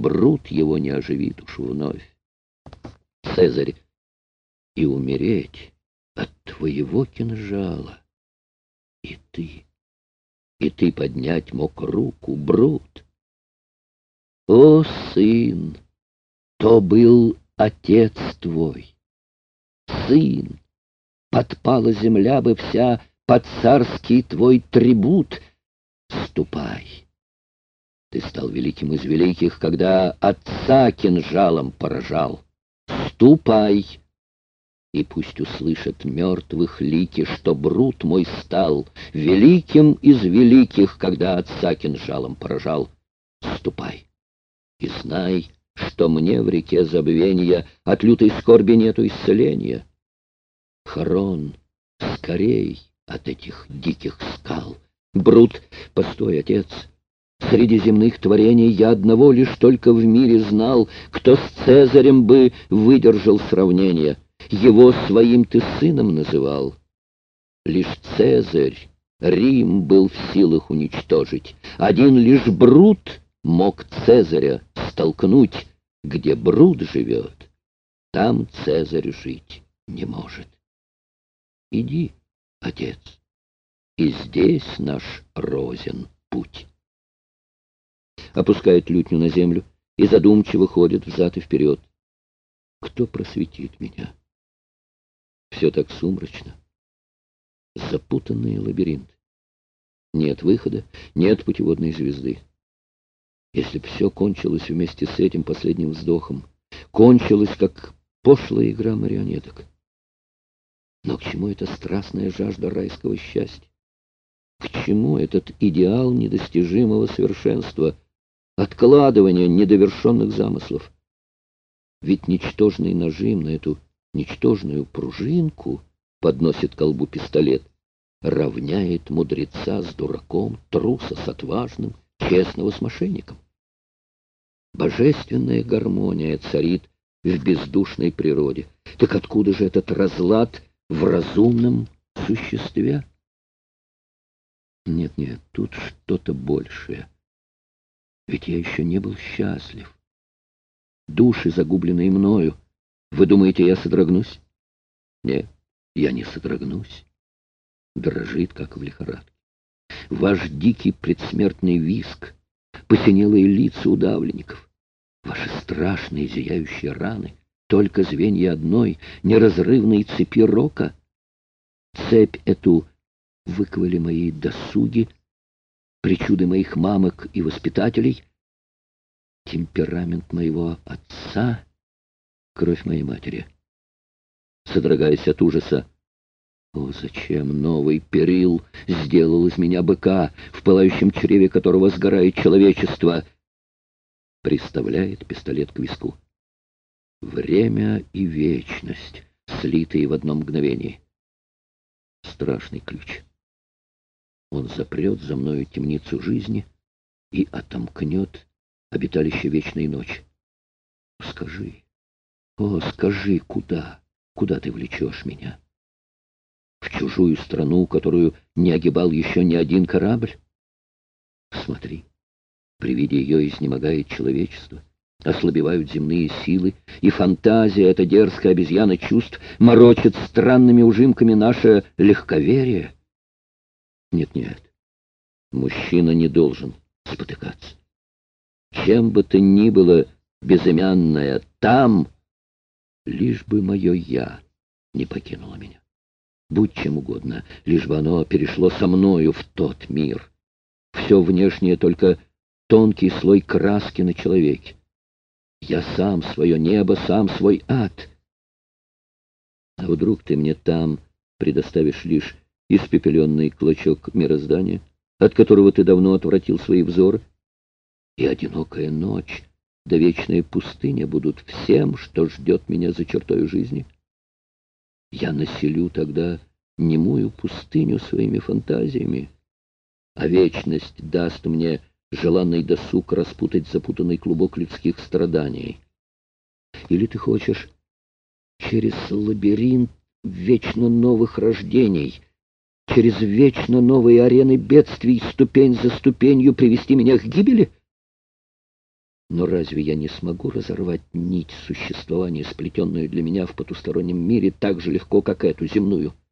Брут его не оживит уж вновь. Цезарь, и умереть от твоего кинжала. И ты поднять мог руку, Брут. О, сын, то был отец твой, сын, подпала земля бы вся под царский твой трибут. Ступай, ты стал великим из великих, когда отца кинжалом поражал. Ступай, и пусть услышат мертвых лики, что Брут мой стал великим из великих, когда отца кинжалом поражал. Ступай, и знай, что мне в реке забвенья от лютой скорби нету исцеления. Харон, скорей от этих диких скал. Брут, постой, отец, среди земных творений я одного лишь только в мире знал, кто с Цезарем бы выдержал сравнение. Его своим ты сыном называл. Лишь Цезарь Рим был в силах уничтожить. Один лишь Брут мог Цезаря столкнуть. Где Брут живет, там Цезарь жить не может. Иди, отец, и здесь наш розен путь. Опускает лютню на землю и задумчиво ходит взад и вперед. Кто просветит меня? Все так сумрачно. Запутанный лабиринт. Нет выхода, нет путеводной звезды. Если б все кончилось вместе с этим последним вздохом, кончилось, как пошлая игра марионеток. Но к чему эта страстная жажда райского счастья? К чему этот идеал недостижимого совершенства, откладывание недовершенных замыслов? Ведь ничтожный нажим на эту ничтожную пружинку, подносит к колбу пистолет, равняет мудреца с дураком, труса с отважным, честного с мошенником. Божественная гармония царит в бездушной природе. Так откуда же этот разлад в разумном существе? Нет, тут что-то большее. Ведь я еще не был счастлив. Души, загубленные мною, вы думаете, я содрогнусь? Нет, я не содрогнусь. Дрожит, как в лихорадке. Ваш дикий предсмертный визг, посинелые лица удавленников, ваши страшные зияющие раны, только звенья одной неразрывной цепи рока. Цепь эту выковали мои досуги, причуды моих мамок и воспитателей, темперамент моего отца, кровь моей матери. Содрогаясь от ужаса, о, зачем новый Перил сделал из меня быка, в пылающем чреве которого сгорает человечество? Приставляет пистолет к виску. Время и вечность, слитые в одном мгновении. Страшный ключ. Он запрет за мною темницу жизни и отомкнет обиталище вечной ночи. Скажи, о, скажи, куда ты влечешь меня? В чужую страну, которую не огибал еще ни один корабль? Смотри, при виде ее изнемогает человечество, ослабевают земные силы, и фантазия, эта дерзкая обезьяна чувств, морочит странными ужимками наше легковерие. Нет, мужчина не должен спотыкаться. Чем бы то ни было безымянное там, лишь бы мое «я» не покинуло меня. Будь чем угодно, лишь бы оно перешло со мною в тот мир. Все внешнее только тонкий слой краски на человеке. Я сам свое небо, сам свой ад. А вдруг ты мне там предоставишь лишь испепеленный клочок мироздания, от которого ты давно отвратил свои взоры? И одинокая ночь, да вечная пустыня будут всем, что ждет меня за чертой жизни. Я населю тогда немую пустыню своими фантазиями, а вечность даст мне желанный досуг распутать запутанный клубок людских страданий. Или ты хочешь через лабиринт вечно новых рождений, через вечно новые арены бедствий, ступень за ступенью привести меня к гибели? Но разве я не смогу разорвать нить существования, сплетенную для меня в потустороннем мире, так же легко, как эту земную?